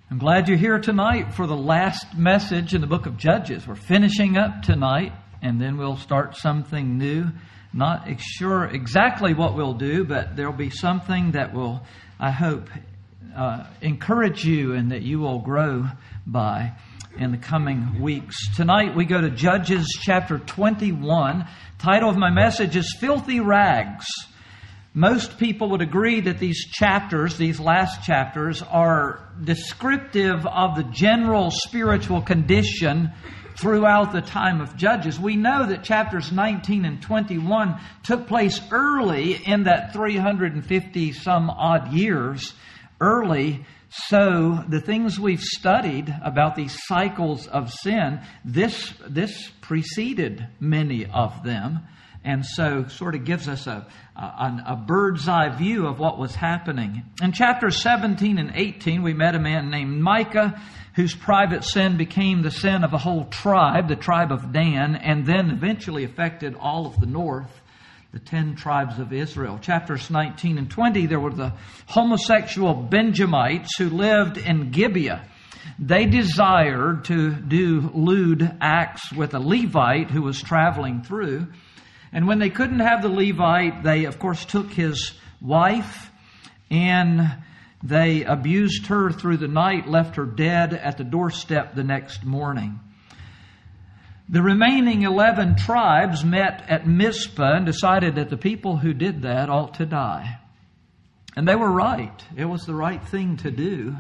I'm glad you're here tonight for the last message in the book of Judges. We're finishing up tonight, and then we'll start something new. Not sure exactly what we'll do, but there'll be something that will, I hope, encourage you and that you will grow by in the coming weeks. Tonight we go to Judges chapter 21. Title of my message is Filthy Rags. Most people would agree that these chapters, these last chapters, are descriptive of the general spiritual condition throughout the time of Judges. We know that chapters 19 and 21 took place early in that 350 some odd years early. So the things we've studied about these cycles of sin, this preceded many of them. And so sort of gives us a bird's eye view of what was happening. In chapters 17 and 18, we met a man named Micah, whose private sin became the sin of a whole tribe, the tribe of Dan, and then eventually affected all of the north, the 10 tribes of Israel. Chapters 19 and 20, there were the homosexual Benjamites who lived in Gibeah. They desired to do lewd acts with a Levite who was traveling through. And when they couldn't have the Levite, they, of course, took his wife and they abused her through the night, left her dead at the doorstep the next morning. The remaining 11 tribes met at Mizpah and decided that the people who did that ought to die. And they were right. It was the right thing to do,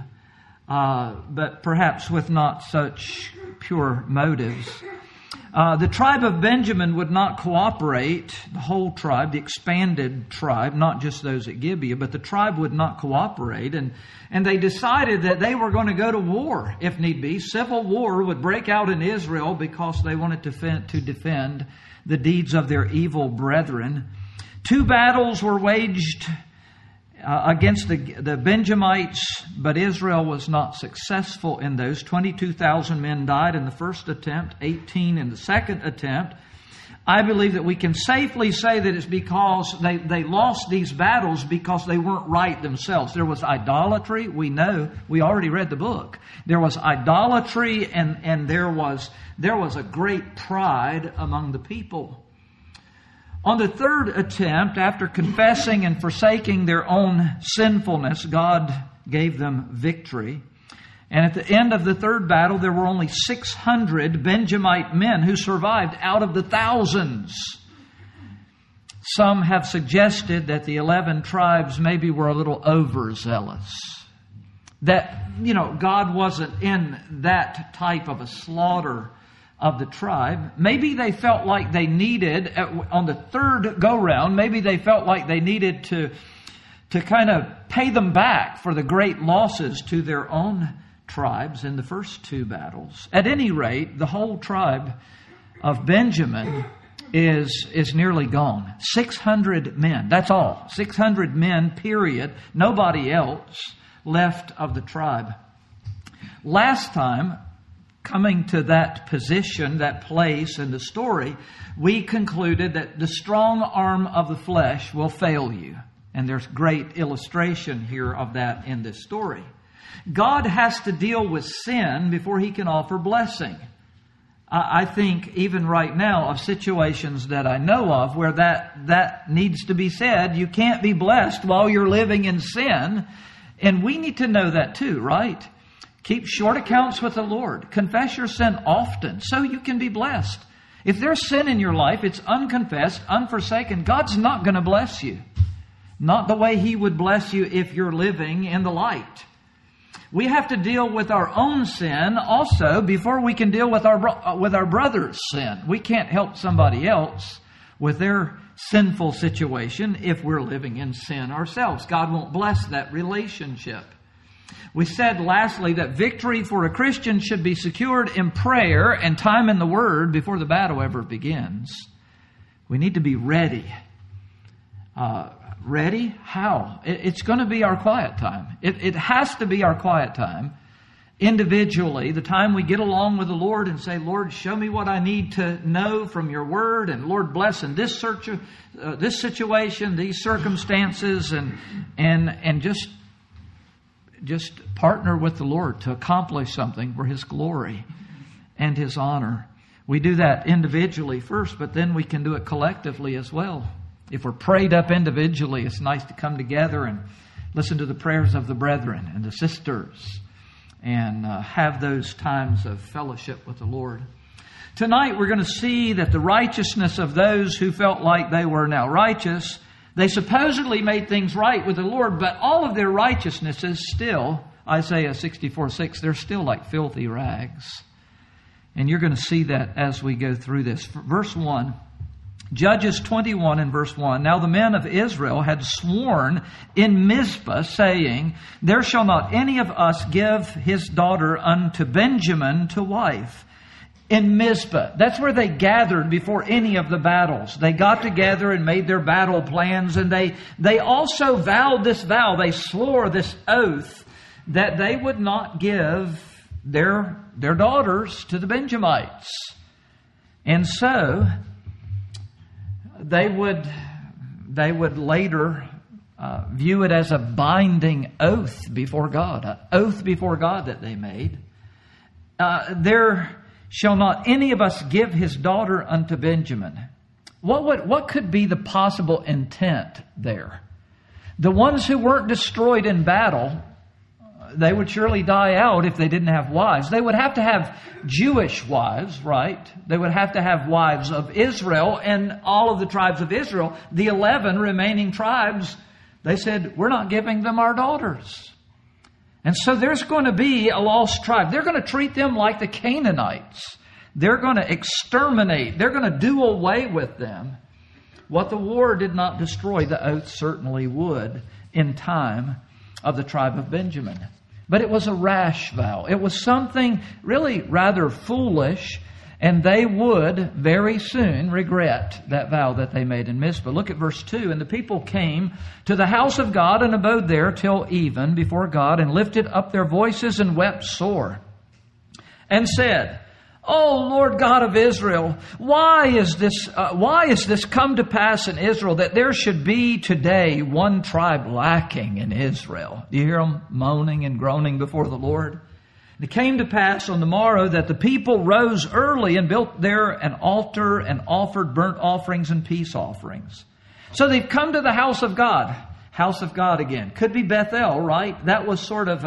but perhaps with not such pure motives. The tribe of Benjamin would not cooperate, the whole tribe, the expanded tribe, not just those at Gibeah, but the tribe would not cooperate. And they decided that they were going to go to war, if need be. Civil war would break out in Israel because they wanted to defend the deeds of their evil brethren. 2 battles were waged against the Benjamites, but Israel was not successful in those. 22,000 men died in the first attempt, 18 in the second attempt. I believe that we can safely say that it's because they lost these battles because they weren't right themselves. There was idolatry. We know, we already read the book. There was idolatry and there was a great pride among the people. On the third attempt, after confessing and forsaking their own sinfulness, God gave them victory. And at the end of the third battle, there were only 600 Benjamite men who survived out of the thousands. Some have suggested that the 11 tribes maybe were a little overzealous. That, God wasn't in that type of a slaughter of the tribe. Maybe they felt like they needed, on the third go-round, maybe they felt like they needed to kind of pay them back for the great losses to their own tribes in the first 2 battles. At any rate, the whole tribe of Benjamin is nearly gone. 600 men, that's all. 600 men, period. Nobody else left of the tribe. Last time, coming to that position, that place in the story, we concluded that the strong arm of the flesh will fail you. And there's great illustration here of that in this story. God has to deal with sin before He can offer blessing. I think even right now of situations that I know of where that needs to be said. You can't be blessed while you're living in sin. And we need to know that too, right? Keep short accounts with the Lord. Confess your sin often so you can be blessed. If there's sin in your life, it's unconfessed, unforsaken, God's not going to bless you. Not the way He would bless you if you're living in the light. We have to deal with our own sin also before we can deal with our brother's sin. We can't help somebody else with their sinful situation if we're living in sin ourselves. God won't bless that relationship. We said lastly that victory for a Christian should be secured in prayer and time in the Word before the battle ever begins. We need to be ready. Ready? How? It's going to be our quiet time. It has to be our quiet time. Individually, the time we get along with the Lord and say, Lord, show me what I need to know from your Word, and Lord, bless in this situation, these circumstances, and just just partner with the Lord to accomplish something for His glory and His honor. We do that individually first, but then we can do it collectively as well. If we're prayed up individually, it's nice to come together and listen to the prayers of the brethren and the sisters and have those times of fellowship with the Lord. Tonight we're going to see that the righteousness of those who felt like they were now righteous, they supposedly made things right with the Lord, but all of their righteousness is still, Isaiah 64:6, they're still like filthy rags. And you're going to see that as we go through this. Verse 1, Judges 21 and verse 1. Now the men of Israel had sworn in Mizpah, saying, There shall not any of us give his daughter unto Benjamin to wife. In Mizpah. That's where they gathered before any of the battles. They got together and made their battle plans, and they also vowed this vow. They swore this oath that they would not give their daughters to the Benjamites. And so they would later view it as a binding oath before God, an oath before God that they made. There shall not any of us give his daughter unto Benjamin. What could be the possible intent there? The ones who weren't destroyed in battle, they would surely die out if they didn't have wives. They would have to have Jewish wives, right? They would have to have wives of Israel, and all of the tribes of Israel, the 11 remaining tribes, they said, we're not giving them our daughters. And so there's going to be a lost tribe. They're going to treat them like the Canaanites. They're going to exterminate. They're going to do away with them. What the war did not destroy, the oath certainly would in time of the tribe of Benjamin. But it was a rash vow. It was something really rather foolish, and they would very soon regret that vow that they made in Mizpah. Look at verse 2. And the people came to the house of God and abode there till even before God, and lifted up their voices and wept sore, and said, O Lord God of Israel, why is this come to pass in Israel, that there should be today one tribe lacking in Israel? Do you hear them moaning and groaning before the Lord? It came to pass on the morrow that the people rose early and built there an altar and offered burnt offerings and peace offerings. So they've come to the house of God. House of God again. Could be Bethel, right? That was sort of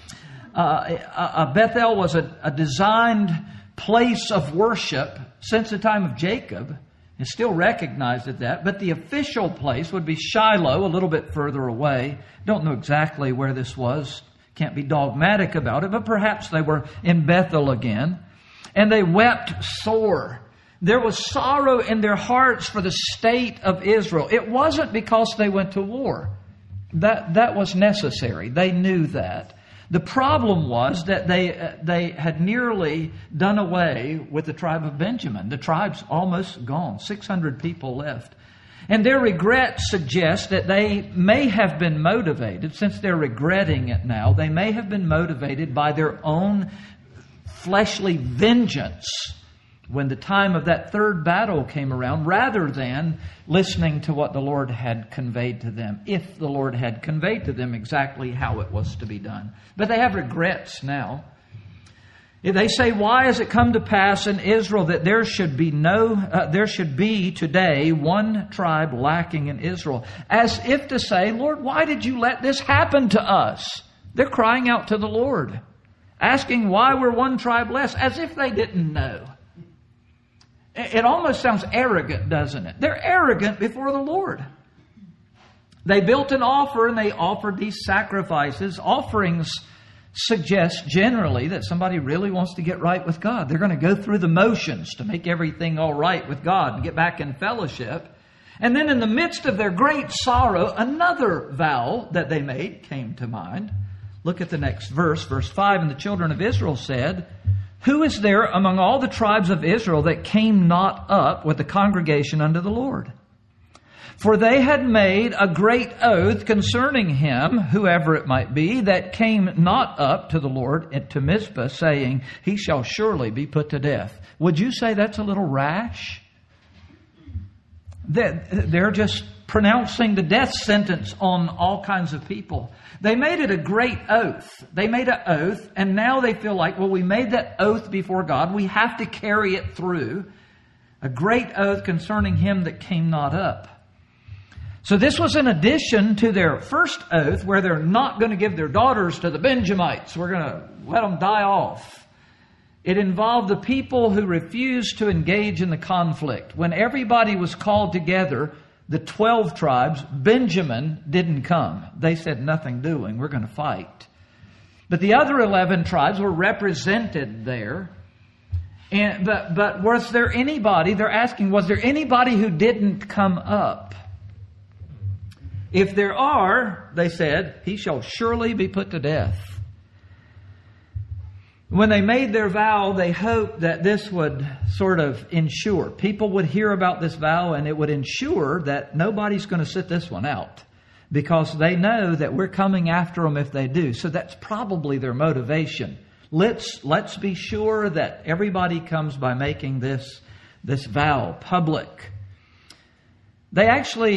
Bethel was a designed place of worship since the time of Jacob. It's still recognized at that. But the official place would be Shiloh, a little bit further away. Don't know exactly where this was. Can't be dogmatic about it, but perhaps they were in Bethel again. And they wept sore. There was sorrow in their hearts for the state of Israel. It wasn't because they went to war. That was necessary. They knew that. The problem was that they had nearly done away with the tribe of Benjamin. The tribe's almost gone. 600 people left. And their regret suggests that they may have been motivated, since they're regretting it now, they may have been motivated by their own fleshly vengeance when the time of that third battle came around, rather than listening to what the Lord had conveyed to them, if the Lord had conveyed to them exactly how it was to be done. But they have regrets now. They say, why has it come to pass in Israel that there should be today one tribe lacking in Israel? As if to say, Lord, why did you let this happen to us? They're crying out to the Lord, asking why we're one tribe less, as if they didn't know. It almost sounds arrogant, doesn't it? They're arrogant before the Lord. They built an altar and they offered these sacrifices. Offerings suggest generally that somebody really wants to get right with God. They're going to go through the motions to make everything all right with God and get back in fellowship. And then in the midst of their great sorrow, another vow that they made came to mind. Look at the next verse, verse 5. And the children of Israel said, Who is there among all the tribes of Israel that came not up with the congregation unto the Lord? For they had made a great oath concerning him, whoever it might be, that came not up to the Lord to Mizpah, saying, He shall surely be put to death. Would you say that's a little rash? They're just pronouncing the death sentence on all kinds of people. They made it a great oath. They made an oath, and now they feel like, well, we made that oath before God. We have to carry it through. A great oath concerning him that came not up. So this was in addition to their first oath, where they're not going to give their daughters to the Benjamites. We're going to let them die off. It involved the people who refused to engage in the conflict. When everybody was called together, the 12 tribes, Benjamin didn't come. They said, nothing doing, we're going to fight. But the other 11 tribes were represented there. But was there anybody, they're asking, was there anybody who didn't come up? If there are, they said, he shall surely be put to death. When they made their vow, they hoped that this would sort of ensure. People would hear about this vow and it would ensure that nobody's going to sit this one out. Because they know that we're coming after them if they do. So that's probably their motivation. Let's be sure that everybody comes by making this vow public. They're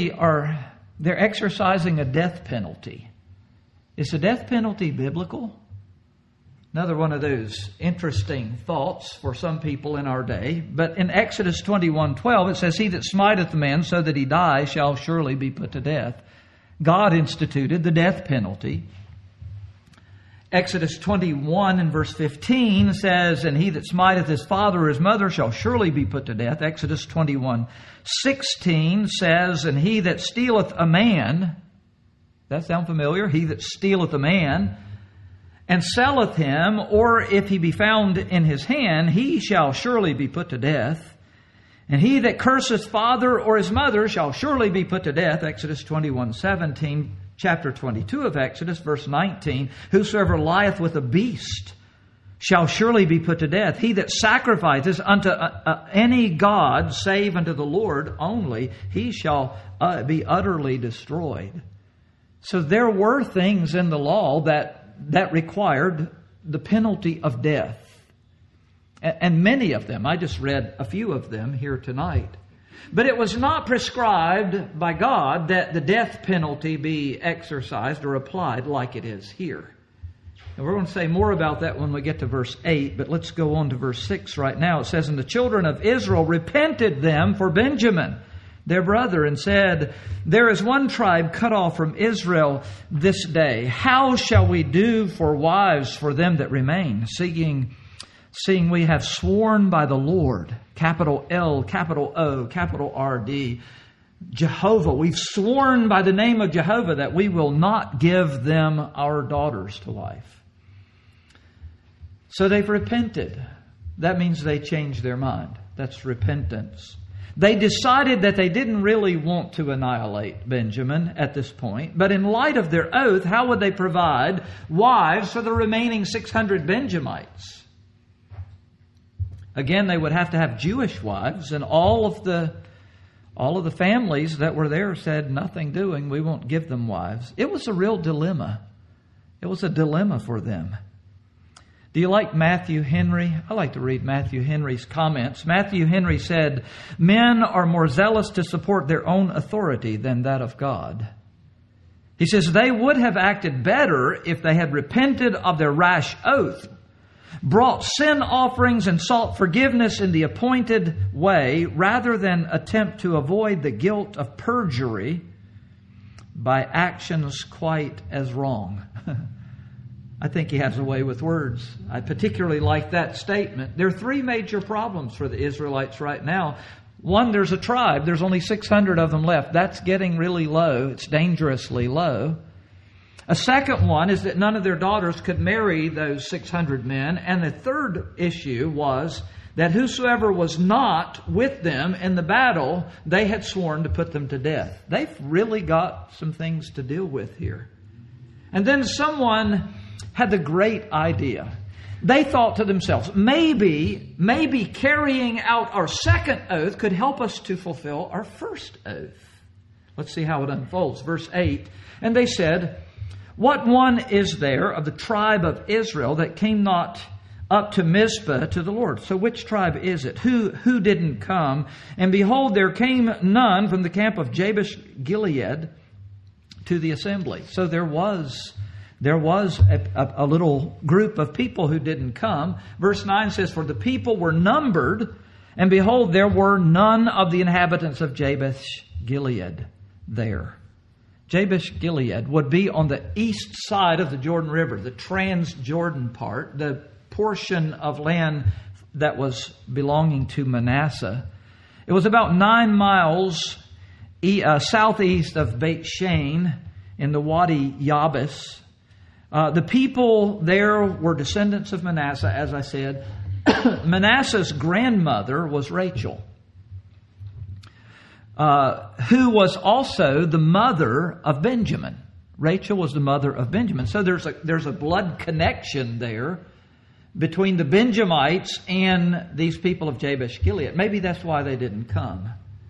exercising a death penalty. Is the death penalty biblical? Another one of those interesting thoughts for some people in our day. But in Exodus 21:12, it says, he that smiteth a man so that he die shall surely be put to death. God instituted the death penalty. Exodus 21 and verse 15 says, and he that smiteth his father or his mother shall surely be put to death. Exodus 21:16 says, and he that stealeth a man, that sound familiar? He that stealeth a man, and selleth him, or if he be found in his hand, he shall surely be put to death. And he that curseth father or his mother shall surely be put to death. Exodus 21:17, chapter 22 of Exodus, verse 19. Whosoever lieth with a beast shall surely be put to death. He that sacrifices unto any god save unto the Lord only, he shall be utterly destroyed. So there were things in the law that required the penalty of death. And many of them, I just read a few of them here tonight. But it was not prescribed by God that the death penalty be exercised or applied like it is here. And we're going to say more about that when we get to verse 8, but let's go on to verse 6 right now. It says, and the children of Israel repented them for Benjamin, their brother, and said, there is one tribe cut off from Israel this day. How shall we do for wives for them that remain? Seeing we have sworn by the Lord, capital L, capital O, capital R-D, Jehovah. We've sworn by the name of Jehovah that we will not give them our daughters to wife. So they've repented. That means they changed their mind. That's repentance. They decided that they didn't really want to annihilate Benjamin at this point. But in light of their oath, how would they provide wives for the remaining 600 Benjamites? Again, they would have to have Jewish wives, and all of the families that were there said, nothing doing, we won't give them wives. It was a real dilemma. It was a dilemma for them. Do you like Matthew Henry? I like to read Matthew Henry's comments. Matthew Henry said, men are more zealous to support their own authority than that of God. He says they would have acted better if they had repented of their rash oath, brought sin offerings and sought forgiveness in the appointed way, rather than attempt to avoid the guilt of perjury by actions quite as wrong. I think he has a way with words. I particularly like that statement. There are three major problems for the Israelites right now. One, there's a tribe. There's only 600 of them left. That's getting really low. It's dangerously low. A second one is that none of their daughters could marry those 600 men. And the third issue was that whosoever was not with them in the battle, they had sworn to put them to death. They've really got some things to deal with here. And then someone had the great idea. They thought to themselves, maybe carrying out our second oath could help us to fulfill our first oath. Let's see how it unfolds. Verse 8, and they said, what one is there of the tribe of Israel that came not up to Mizpah to the Lord. So which tribe is it? Who didn't come? And behold, there came none from the camp of Jabesh Gilead to the assembly. So there was a little group of people who didn't come. Verse 9 says, for the people were numbered, and behold, there were none of the inhabitants of Jabesh Gilead there. Jabesh Gilead would be on the east side of the Jordan River, the Transjordan part, the portion of land that was belonging to Manasseh. It was about 9 miles southeast of Beit Shean in the Wadi Yabus. The people there were descendants of Manasseh, as I said. Manasseh's grandmother was Rachel, who was also the mother of Benjamin. Rachel was the mother of Benjamin. So there's a blood connection there between the Benjamites and these people of Jabesh Gilead. Maybe that's why they didn't come.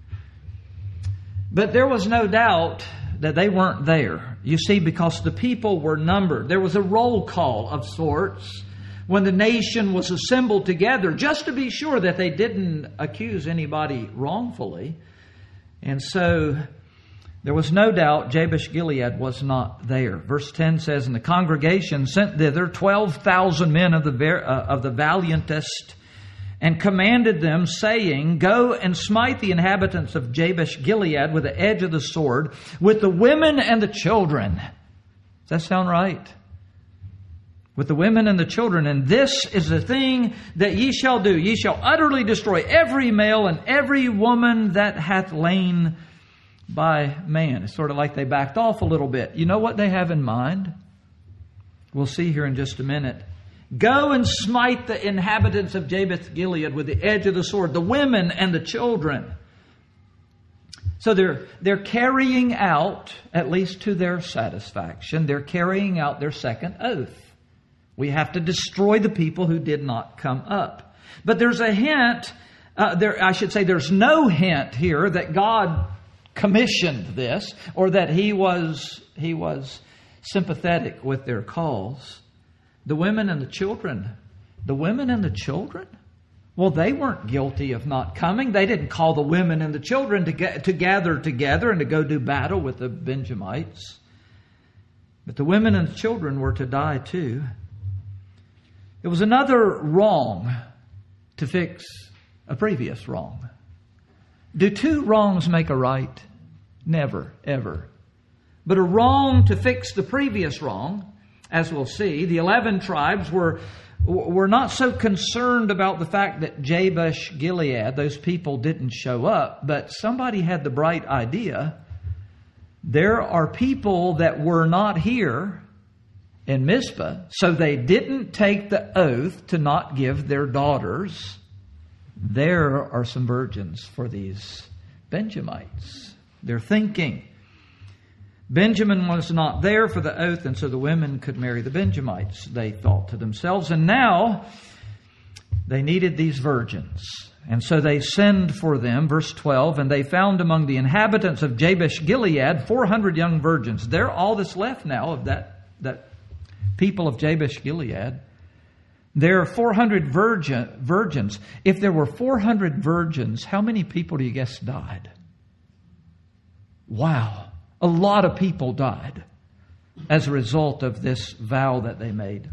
But there was no doubt that they weren't there. You see, because the people were numbered. There was a roll call of sorts when the nation was assembled together, just to be sure that they didn't accuse anybody wrongfully. And so there was no doubt Jabesh Gilead was not there. Verse 10 says, and the congregation sent thither 12,000 men of the valiantest, and commanded them, saying, go and smite the inhabitants of Jabesh Gilead with the edge of the sword, with the women and the children. Does that sound right? With the women and the children. And this is the thing that ye shall do. Ye shall utterly destroy every male and every woman that hath lain by man. It's sort of like they backed off a little bit. You know what they have in mind? We'll see here in just a minute. Go and smite the inhabitants of Jabesh Gilead with the edge of the sword, the women and the children. So they're carrying out, at least to their satisfaction, they're carrying out their second oath. We have to destroy the people who did not come up. But there's a hint, there's no hint here that God commissioned this or that He was sympathetic with their calls. The women and the children. The women and the children? Well, they weren't guilty of not coming. They didn't call the women and the children to gather together and to go do battle with the Benjamites. But the women and the children were to die too. It was another wrong to fix a previous wrong. Do two wrongs make a right? Never, ever. But a wrong to fix the previous wrong. As we'll see, the 11 tribes were not so concerned about the fact that Jabesh Gilead, those people didn't show up, but somebody had the bright idea. There are people that were not here in Mizpah, so they didn't take the oath to not give their daughters. There are some virgins for these Benjamites. They're thinking. Benjamin was not there for the oath, and so the women could marry the Benjamites, they thought to themselves. And now they needed these virgins. And so they send for them, verse 12, and they found among the inhabitants of Jabesh Gilead 400 young virgins. They're all that's left now of that people of Jabesh Gilead. There are 400 virgins. If there were 400 virgins, how many people do you guess died? Wow. A lot of people died as a result of this vow that they made.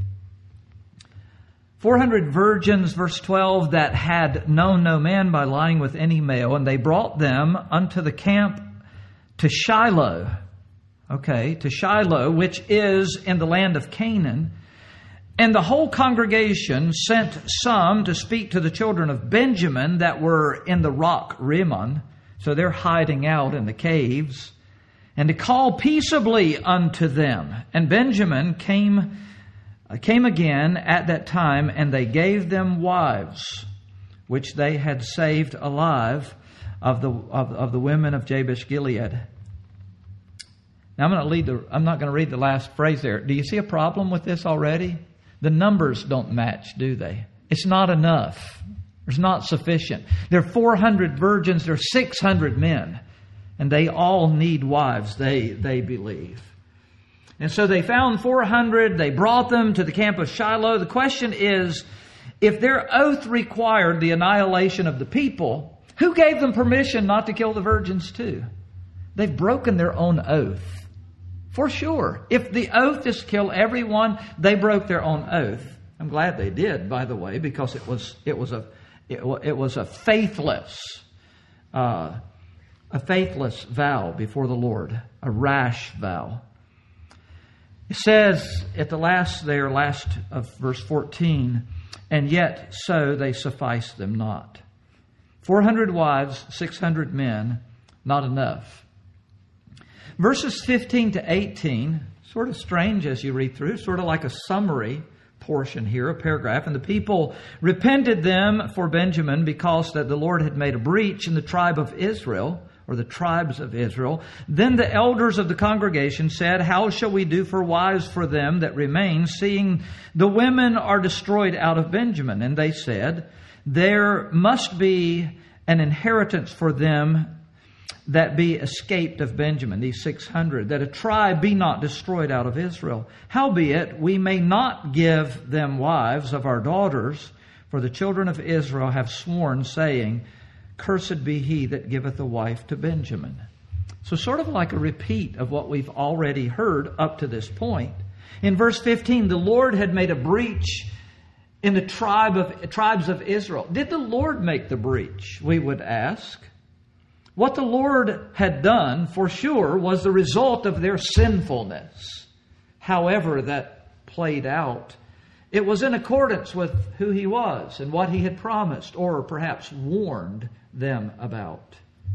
400 virgins, verse 12, that had known no man by lying with any male, and they brought them unto the camp to Shiloh. Okay, to Shiloh, which is in the land of Canaan. And the whole congregation sent some to speak to the children of Benjamin that were in the rock Rimmon. So they're hiding out in the caves. And to call peaceably unto them. And Benjamin came again at that time, and they gave them wives, which they had saved alive of the women of Jabesh Gilead. Now I'm not going to read the last phrase there. Do you see a problem with this already? The numbers don't match, do they? It's not enough. There's not sufficient. There are 400 virgins. There are 600 men. And they all need wives, they believe. And so they found 400. They brought them to the camp of Shiloh. The question is If their oath required the annihilation of the people, who gave them permission not to kill the virgins too? They've broken their own oath. For sure. If the oath is to kill everyone, they broke their own oath. I'm glad they did, by the way, because it was a faithless vow before the Lord, a rash vow. It says at the last of verse 14, and yet so they suffice them not. 400 wives, 600 men, not enough. Verses 15 to 18, sort of strange as you read through, sort of like a summary portion here, a paragraph. And the people repented them for Benjamin because that the Lord had made a breach in the tribe of Israel, or the tribes of Israel. Then the elders of the congregation said, how shall we do for wives for them that remain, seeing the women are destroyed out of Benjamin? And they said, there must be an inheritance for them that be escaped of Benjamin, these 600, that a tribe be not destroyed out of Israel. Howbeit, we may not give them wives of our daughters, for the children of Israel have sworn, saying, cursed be he that giveth a wife to Benjamin. So sort of like a repeat of what we've already heard up to this point. In verse 15, the Lord had made a breach in the tribes of Israel. Did the Lord make the breach, we would ask? What the Lord had done, for sure, was the result of their sinfulness. However that played out, it was in accordance with who He was and what He had promised, or perhaps warned them about.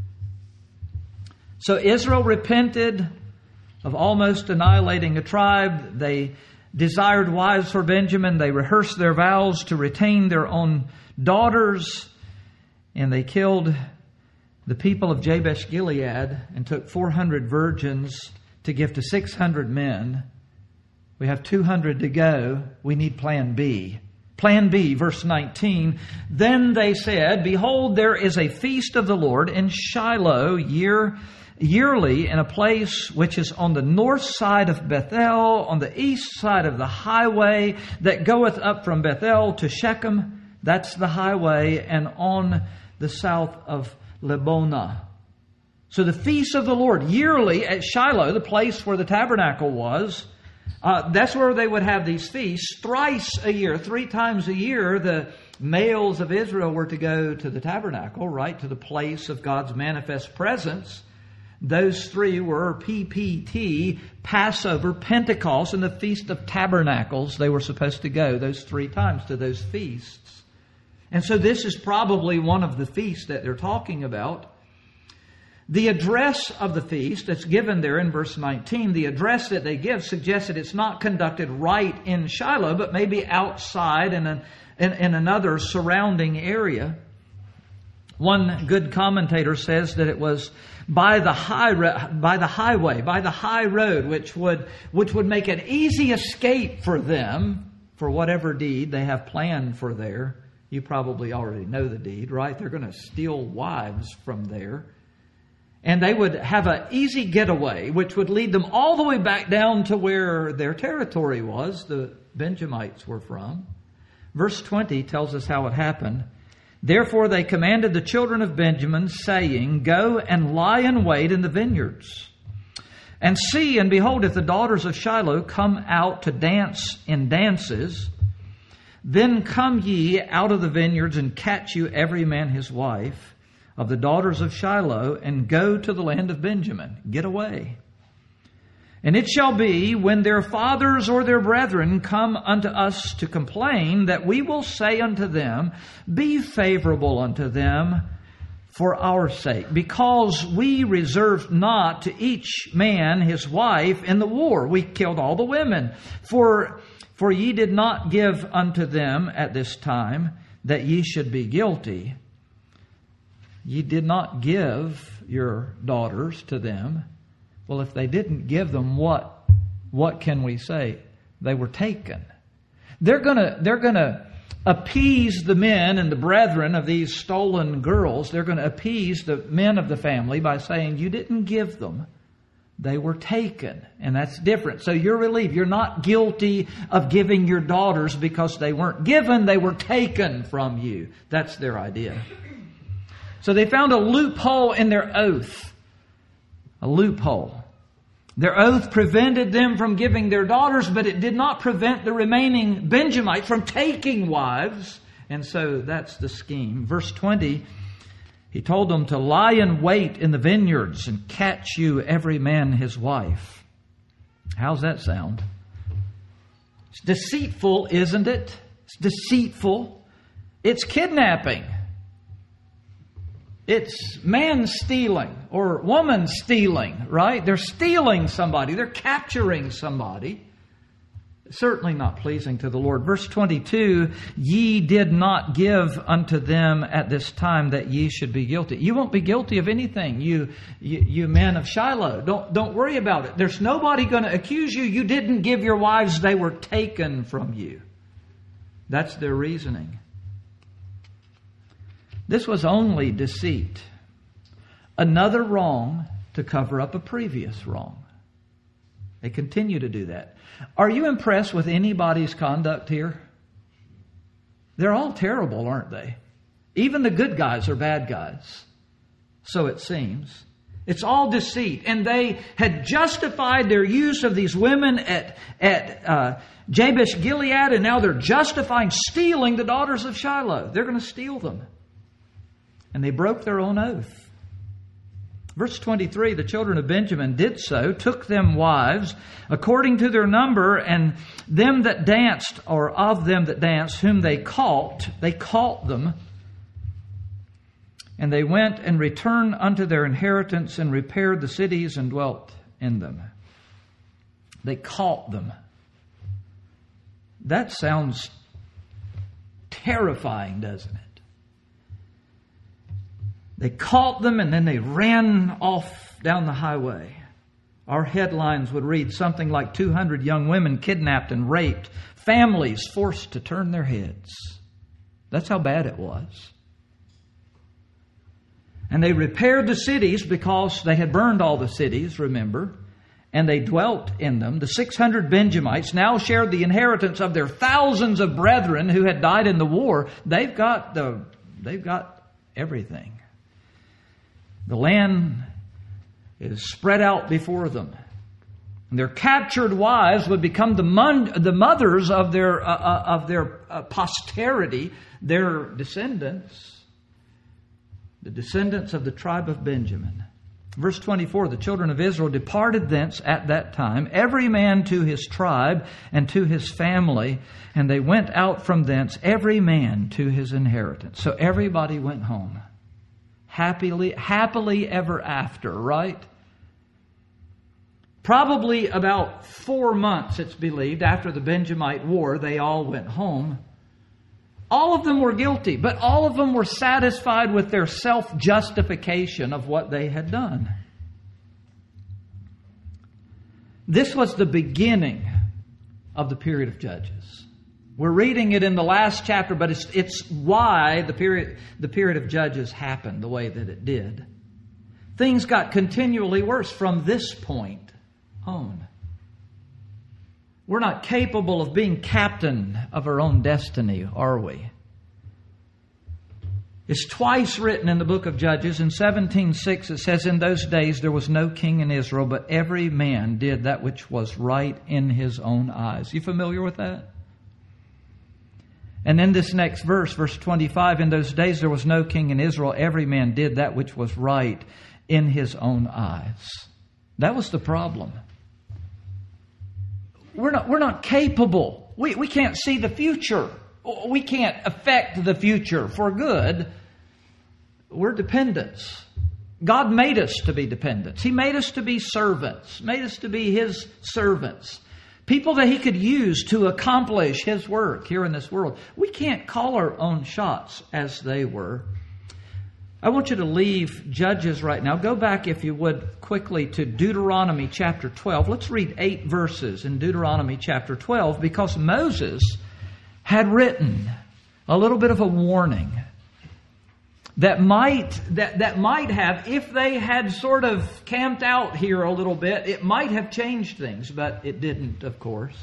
So Israel repented of almost annihilating a tribe. They desired wives for Benjamin. They rehearsed their vows to retain their own daughters. And they killed the people of Jabesh Gilead and took 400 virgins to give to 600 men. We have 200 to go. We need plan B. Plan B, verse 19. Then they said, behold, there is a feast of the Lord in Shiloh yearly in a place which is on the north side of Bethel, on the east side of the highway that goeth up from Bethel to Shechem. That's the highway, and on the south of Lebonah. So the feast of the Lord yearly at Shiloh, the place where the tabernacle was, that's where they would have these feasts thrice a year, 3 times a year. The males of Israel were to go to the tabernacle, right, to the place of God's manifest presence. Those 3 were PPT, Passover, Pentecost, and the Feast of Tabernacles. They were supposed to go those 3 times to those feasts. And so this is probably one of the feasts that they're talking about. The address of the feast that's given there in verse 19, the address that they give suggests that it's not conducted right in Shiloh, but maybe outside in another surrounding area. One good commentator says that it was by the highway, by the high road, which would make an easy escape for them for whatever deed they have planned for there. You probably already know the deed, right? They're going to steal wives from there. And they would have an easy getaway, which would lead them all the way back down to where their territory was, the Benjamites were from. Verse 20 tells us how it happened. Therefore they commanded the children of Benjamin, saying, go and lie in wait in the vineyards. And see, and behold, if the daughters of Shiloh come out to dance in dances, then come ye out of the vineyards and catch you every man his wife of the daughters of Shiloh, and go to the land of Benjamin. Get away. And it shall be, when their fathers or their brethren come unto us to complain, that we will say unto them, be favorable unto them for our sake, because we reserved not to each man his wife in the war. We killed all the women. For ye did not give unto them at this time, that ye should be guilty. Ye did not give your daughters to them. Well, if they didn't give them, what can we say? They were taken. They're gonna appease the men and the brethren of these stolen girls. They're going to appease the men of the family by saying, you didn't give them. They were taken, and that's different. So you're relieved. You're not guilty of giving your daughters because they weren't given, they were taken from you. That's their idea. So they found a loophole in their oath. A loophole. Their oath prevented them from giving their daughters, but it did not prevent the remaining Benjamites from taking wives. And so that's the scheme. Verse 20, he told them to lie in wait in the vineyards and catch you every man his wife. How's that sound? It's deceitful, isn't it? It's deceitful. It's kidnapping. It's man stealing or woman stealing, right? They're stealing somebody. They're capturing somebody. Certainly not pleasing to the Lord. Verse 22, ye did not give unto them at this time that ye should be guilty. You won't be guilty of anything, you men of Shiloh. Don't worry about it. There's nobody going to accuse you. You didn't give your wives. They were taken from you. That's their reasoning. This was only deceit. Another wrong to cover up a previous wrong. They continue to do that. Are you impressed with anybody's conduct here? They're all terrible, aren't they? Even the good guys are bad guys. So it seems. It's all deceit. And they had justified their use of these women at Jabesh Gilead, and now they're justifying stealing the daughters of Shiloh. They're going to steal them. And they broke their own oath. Verse 23, the children of Benjamin did so, took them wives according to their number, and them that danced, or of them that danced, whom they caught them. And they went and returned unto their inheritance and repaired the cities and dwelt in them. They caught them. That sounds terrifying, doesn't it? They caught them and then they ran off down the highway. Our headlines would read something like 200 young women kidnapped and raped, families forced to turn their heads. That's how bad it was. And they repaired the cities because they had burned all the cities, remember, and they dwelt in them. The 600 Benjamites now shared the inheritance of their thousands of brethren who had died in the war. They've got everything. The land is spread out before them. And their captured wives would become the mothers of their posterity, their descendants, the descendants of the tribe of Benjamin. Verse 24, the children of Israel departed thence at that time, every man to his tribe and to his family, and they went out from thence, every man to his inheritance. So everybody went home. Happily ever after, right? Probably about 4 months, it's believed, after the Benjamite War, they all went home. All of them were guilty, but all of them were satisfied with their self-justification of what they had done. This was the beginning of the period of Judges. We're reading it in the last chapter, but it's why the period of Judges happened the way that it did. Things got continually worse from this point on. We're not capable of being captain of our own destiny, are we? It's twice written in the book of Judges. In 17:6 it says, in those days there was no king in Israel, but every man did that which was right in his own eyes. You familiar with that? And then this next verse, verse 25, in those days there was no king in Israel. Every man did that which was right in his own eyes. That was the problem. We're not capable. We can't see the future. We can't affect the future for good. We're dependents. God made us to be dependents. He made us to be servants, made us to be His servants. People that He could use to accomplish His work here in this world. We can't call our own shots as they were. I want you to leave Judges right now. Go back, if you would, quickly to Deuteronomy chapter 12. Let's read 8 verses in Deuteronomy chapter 12, because Moses had written a little bit of a warning. that might have, if they had sort of camped out here a little bit, it might have changed things, but it didn't, of course.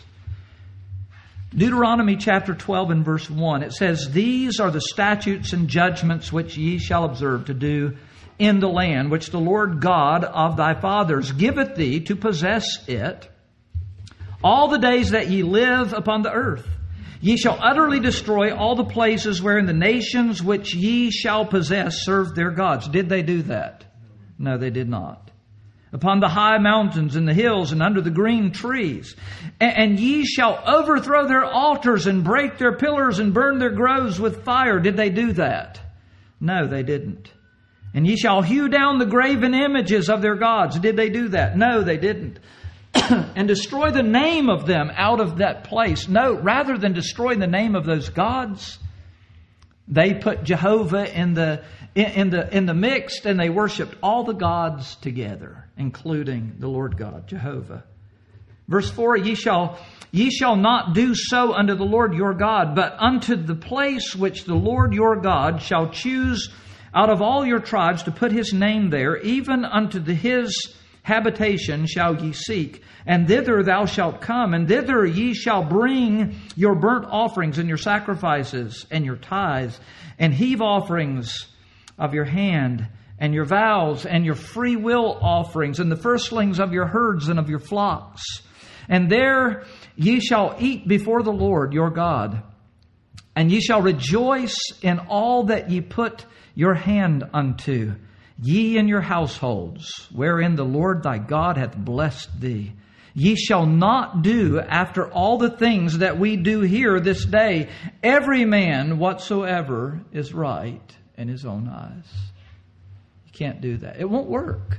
Deuteronomy chapter 12 and verse 1, it says, "These are the statutes and judgments which ye shall observe to do in the land which the Lord God of thy fathers giveth thee to possess it, all the days that ye live upon the earth. Ye shall utterly destroy all the places wherein the nations which ye shall possess serve their gods." Did they do that? No, they did not. "Upon the high mountains and the hills and under the green trees. And ye shall overthrow their altars and break their pillars and burn their groves with fire." Did they do that? No, they didn't. "And ye shall hew down the graven images of their gods." Did they do that? No, they didn't. "And destroy the name of them out of that place." No, rather than destroy the name of those gods, they put Jehovah in the mix, and they worshipped all the gods together, including the Lord God, Jehovah. Verse 4, Ye shall not do so unto the Lord your God, but unto the place which the Lord your God shall choose out of all your tribes to put His name there, even unto His habitation shall ye seek, and thither thou shalt come, and thither ye shall bring your burnt offerings and your sacrifices and your tithes, and heave offerings of your hand, and your vows, and your free will offerings, and the firstlings of your herds and of your flocks. And there ye shall eat before the Lord your God, and ye shall rejoice in all that ye put your hand unto, ye and your households, wherein the Lord thy God hath blessed thee. Ye shall not do after all the things that we do here this day, every man whatsoever is right in his own eyes. You can't do that. It won't work.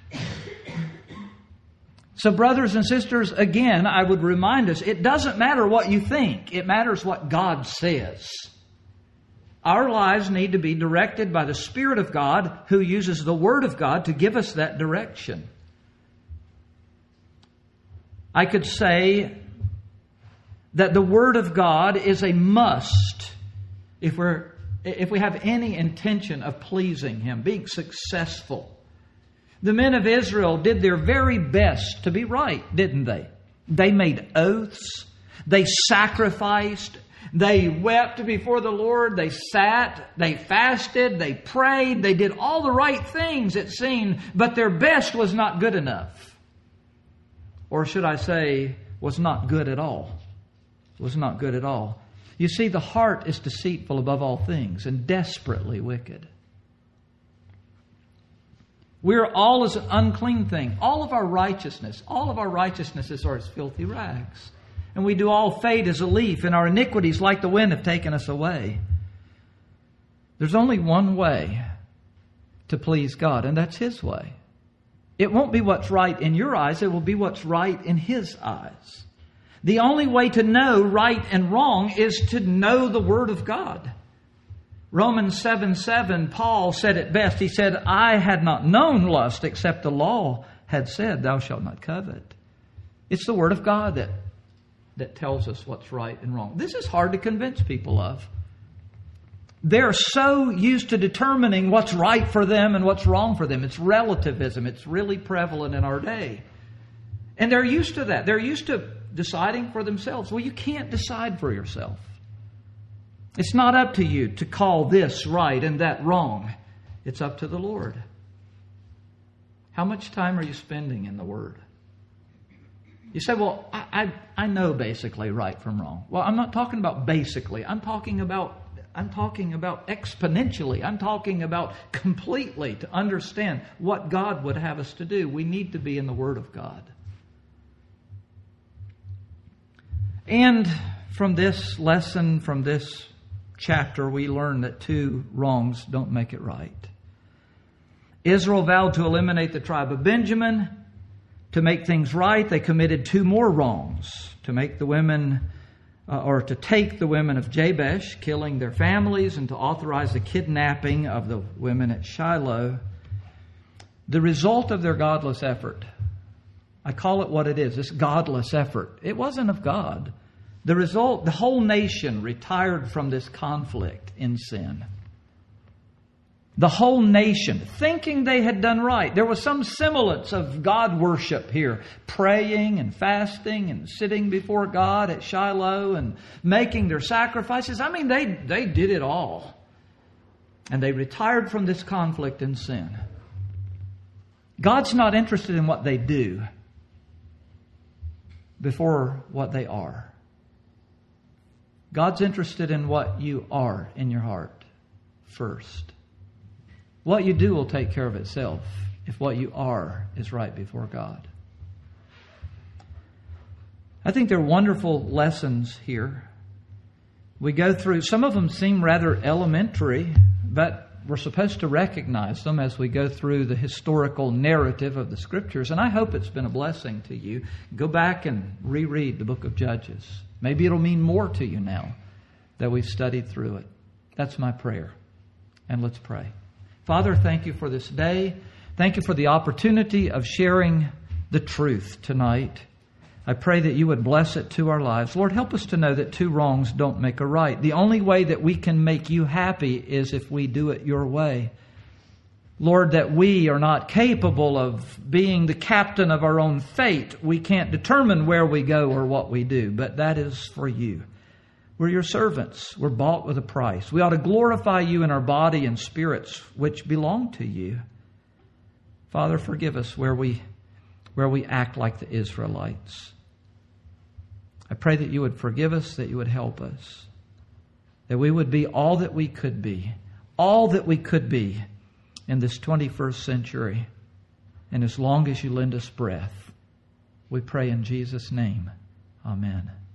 So brothers and sisters, again, I would remind us, it doesn't matter what you think. It matters what God says. Our lives need to be directed by the Spirit of God, who uses the Word of God to give us that direction. I could say that the Word of God is a must if we have any intention of pleasing Him, being successful. The men of Israel did their very best to be right, didn't they? They made oaths. They sacrificed. They wept before the Lord. They sat. They fasted. They prayed. They did all the right things, it seemed, but their best was not good enough. Or should I say, was not good at all. Was not good at all. You see, the heart is deceitful above all things and desperately wicked. We're all as an unclean thing. All of our righteousnesses are as filthy rags. And we do all fade as a leaf, and our iniquities like the wind have taken us away. There's only one way to please God, and that's His way. It won't be what's right in your eyes, it will be what's right in His eyes. The only way to know right and wrong is to know the Word of God. Romans 7:7, Paul said it best. He said, I had not known lust except the law had said, thou shalt not covet. It's the Word of God that tells us what's right and wrong. This is hard to convince people of. They're so used to determining what's right for them and what's wrong for them. It's relativism. It's really prevalent in our day. And they're used to that. They're used to deciding for themselves. Well, you can't decide for yourself. It's not up to you to call this right and that wrong. It's up to the Lord. How much time are you spending in the Word? You say, well, I know basically right from wrong. Well, I'm not talking about basically. I'm talking about exponentially. I'm talking about completely to understand what God would have us to do. We need to be in the Word of God. And from this lesson, from this chapter, we learn that two wrongs don't make it right. Israel vowed to eliminate the tribe of Benjamin. To make things right, they committed two more wrongs. To make the women, or to take the women of Jabesh, killing their families, and to authorize the kidnapping of the women at Shiloh. The result of their godless effort, I call it what it is, this godless effort. It wasn't of God. The result, the whole nation retired from this conflict in sin. The whole nation, thinking they had done right. There was some semblance of God worship here. Praying and fasting and sitting before God at Shiloh and making their sacrifices. I mean, they did it all. And they retired from this conflict in sin. God's not interested in what they do before what they are. God's interested in what you are in your heart first. What you do will take care of itself if what you are is right before God. I think there are wonderful lessons here. We go through, some of them seem rather elementary, but we're supposed to recognize them as we go through the historical narrative of the Scriptures. And I hope it's been a blessing to you. Go back and reread the book of Judges. Maybe it'll mean more to you now that we've studied through it. That's my prayer. And let's pray. Father, thank you for this day. Thank you for the opportunity of sharing the truth tonight. I pray that you would bless it to our lives. Lord, help us to know that two wrongs don't make a right. The only way that we can make you happy is if we do it your way. Lord, that we are not capable of being the captain of our own fate. We can't determine where we go or what we do, but that is for you. We're your servants. We're bought with a price. We ought to glorify you in our body and spirits, which belong to you. Father, forgive us where we act like the Israelites. I pray that you would forgive us, that you would help us, that we would be all that we could be in this 21st century, and as long as you lend us breath. We pray in Jesus' name. Amen.